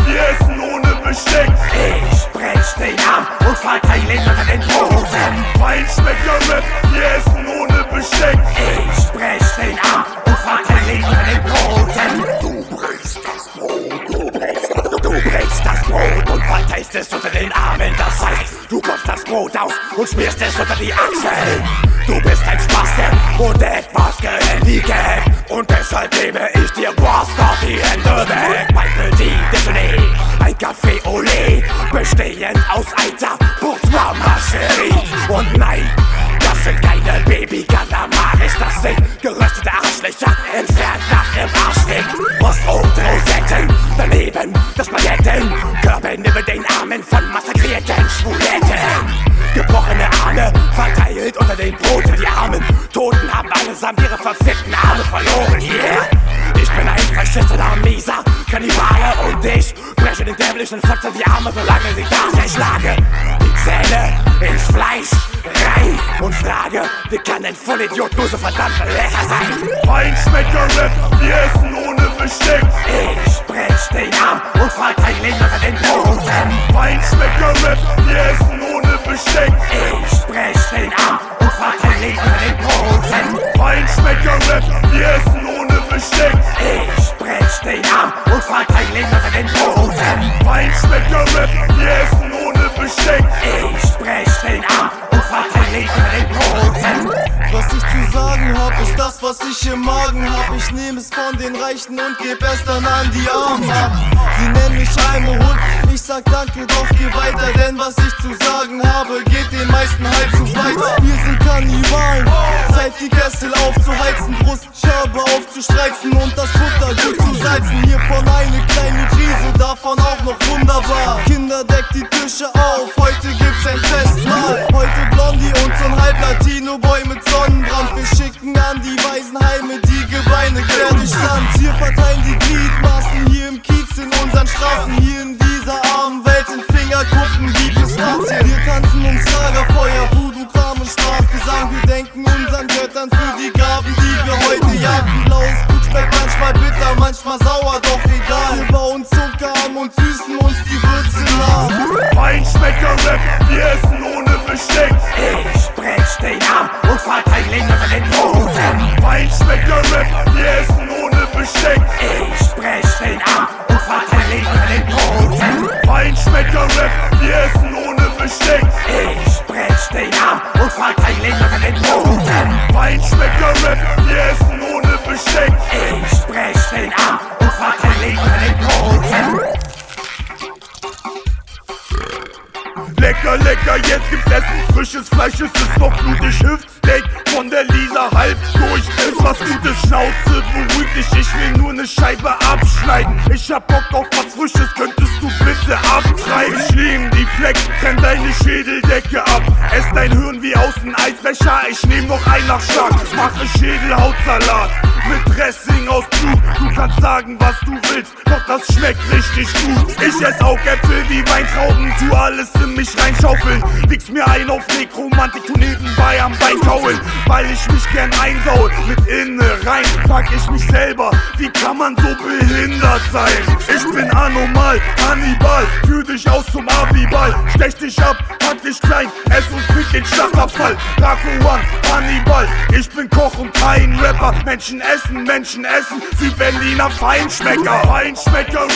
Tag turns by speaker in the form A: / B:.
A: wir essen ohne Besteck.
B: Ich brech den Arm und verteile ihn unter den Broten.
A: Feinschmecker-Rap, wir essen ohne Besteck.
B: Ich brech den Arm und verteile ihn unter den Broten. Du brichst das Brot und verteilst es unter den Armen. Das heißt, du kommst das Brot aus und schmierst es unter die Achseln. Du bist ein Spaste und etwas gehandicapt. Und deshalb nehme ich dir Gott die Hände weg. Mein Petit Déjeuner, ein Café au lait, bestehend aus alter Bourgeois-Mascherie. Und nein, das sind keine Baby-Calamaris, das sind geröstete Arschlöcher, entfernt nach dem Arschweg. Wurst und Rosetten, daneben das Baguetten, Körbe neben den Armen von massakrierten Schwuletten. Gebrochene Arme, verteilt unter den Broten. Die armen Toten haben allesamt ihre verfickten Arme verloren. Yeah! Ich bin ein verschissener, mieser Kannibale und ich breche den dämlichen Fotzen die Arme, solange sie da sind. Ich schlage die Zähne ins Fleisch rein und frage, wie kann ein Vollidiot nur so verdammt lecker sein?
A: Feinschmecker-Rap, wir essen ohne Besteck.
B: Ich brech den Arm und verteile ihn unter den Broten.
A: Feinschmecker-Rap, wir essen ohne Besteck.
B: Ich brech den Arm und verteile ihn unter den Broten.
A: Feinschmecker-Rap, wir essen ohne Besteck.
B: Ich brech den Arm und verteile ihn unter den Broten.
A: Feinschmecker-Rap, wir essen ohne Besteck.
B: Ich brech den Arm und verteile ihn unter den Broten.
C: Was ich zu sagen hab, ist das, was ich im Magen hab. Ich nehm es von den Reichen und geb es dann an die Armen ab. Sie nennen mich Heimehund, ich sag danke, doch geh weiter. Denn was ich zu sagen habe, geht den meisten halb zu weit. Wir sind Kannibalen, Zeit die Kessel aufzuheizen, Brustscherbe aufzustreizen und das Futter gut zu salzen. Hiervon eine kleine Krise, davon auch noch wunderbar. Kinder, deckt die Tische auf, heute gibt's ein Festmahl. Heute Blondie und so ein halb Latino-Boy mit Sonnenbrand. Wir schicken an die Waisenheime die Gebeine quer durchs Land. Hier verteilen die Gliedmaßen, hier im Kiez in unseren Straßen. Hier in dieser armen Welt in Fingerkuppen gibt es Razzien. Wir tanzen ums Lagerfeuer, Voodoo-Kram und Sprachgesang. Wir denken unseren Göttern für die Gaben, die wir heute jagen. Blaues Blut schmeckt manchmal bitter, manchmal sauer, doch egal. Wir bauen Zucker an und süßen uns die Würze nach.
A: Feinschmecker-Rap, wir essen ohne Besteck.
B: Ich brech den Arm und verteile ihn unter den Broten.
A: Feinschmecker-Rap, wir essen ohne Besteck.
B: Ich brech den Arm und verteile ihn unter den Broten.
A: Feinschmecker-Rap, wir essen ohne Besteck.
B: Ich brech den Arm und verteile ihn unter den Broten.
A: Feinschmecker-Rap, wir essen ohne Besteck.
B: Ich brech den Arm und verteile ihn unter den Broten.
A: Lecker, lecker, jetzt gibt's Essen, frisches Fleisch, es ist noch blutig, Hüftsteak von der Lisa, halb durch, ist was Gutes, Schnauze, beruhig dich, ich will nur ne Scheibe abschneiden, ich hab Bock auf was Frisches, könntest du bitte abtreiben? Ich nehm die Fleck, trenn deine Schädeldecke ab, ess dein Hirn wie aus nem Eisbecher, ich nehm noch einen nach Schlag, mache Schädelhautsalat mit Dressing aus Blut, du kannst sagen, was du willst, doch das schmeckt richtig gut. Ich ess Augäpfel wie Weintrauben, tu alles in mich reinschaufeln, wichs mir ein auf Nekromantik, tu nebenbei am Bein kaulen, weil ich mich gern einsaue, mit Innereien, frag ich mich selber, wie kann man so behindert sein? Ich bin anormal, Hannibal, führ dich aus zum Abiball, stech dich ab, pack dich klein, ess und fick den Schlachtabfall, Draco One, Hannibal, ich bin Koch und kein Rapper, Menschen essen, Südberliner Feinschmecker,